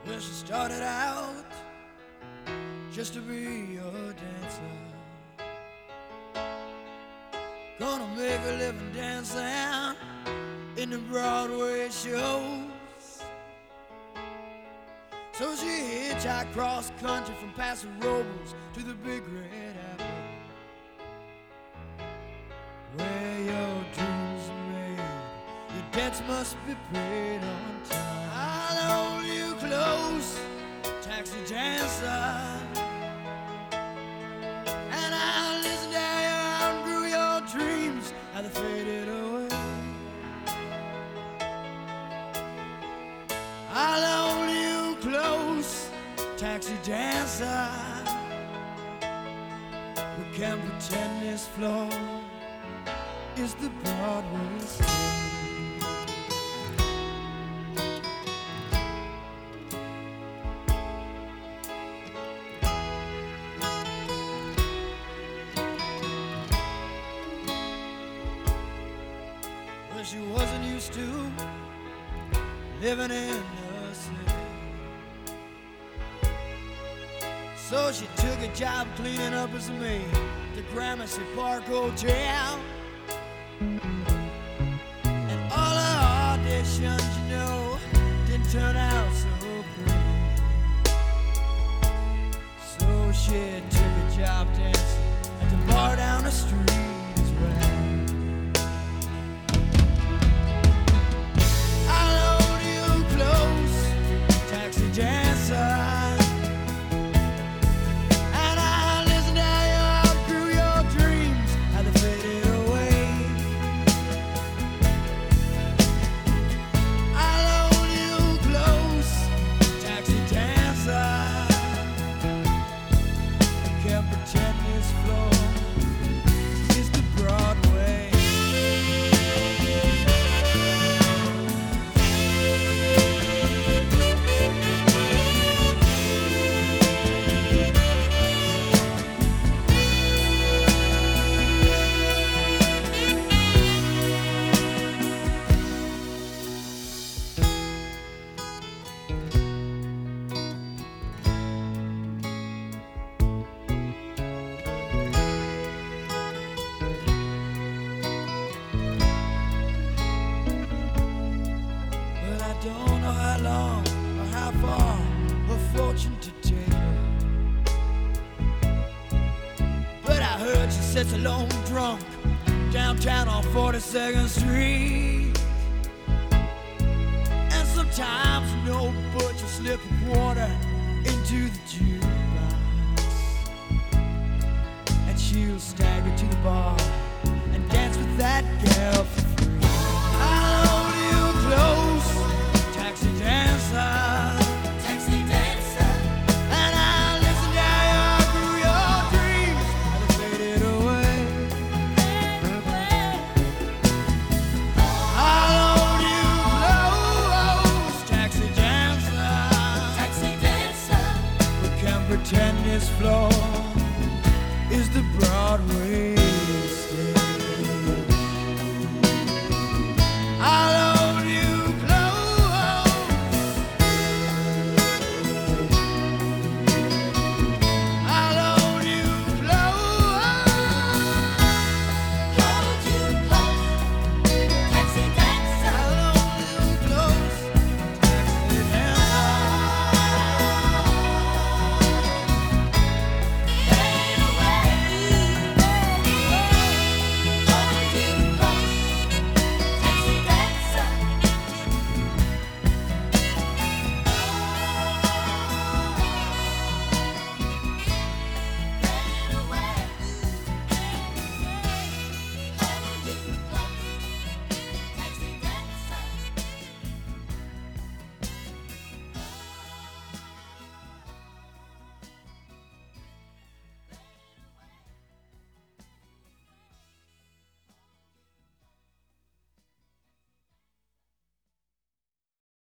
Well, she started out just to be a dancer, gonna make a living dancing in the Broadway shows. So she hitchhiked cross country from Paso Robles to the Big Red Apple, where your dreams are made, your debts must be paid on time. I'll hold you close, taxi dancer, and I'll listen to you outgrew your dreams, how they faded away. I'll hold you close, taxi dancer. We can pretend this floor is the Broadway stage. Well, she wasn't used to living in the city, so she took a job cleaning up as a maid at the Gramercy Park Hotel. And all her auditions, you know, didn't turn out so pretty, so she took a job dancing at the bar down the street as well. I'll hold you close, taxi dancer, and I'll listen to you outgrew your dreams, how they faded away. I'll hold you close, taxi dancer. I can't pretend this floor is the Broadway. Well, I don't know how long or how far her fortune to take her, but I heard she sits alone drunk downtown on 42nd Street. And sometimes no butcher slip of water into the jukebox, and she'll stagger to the bar and dance with that girl for free. I'll hold you close, taxi dancer, taxi dancer, and I'll listen to you outgrew your dreams, how they faded away. I'll hold you close, taxi dancer, taxi dancer. We can pretend this floor is the Broadway.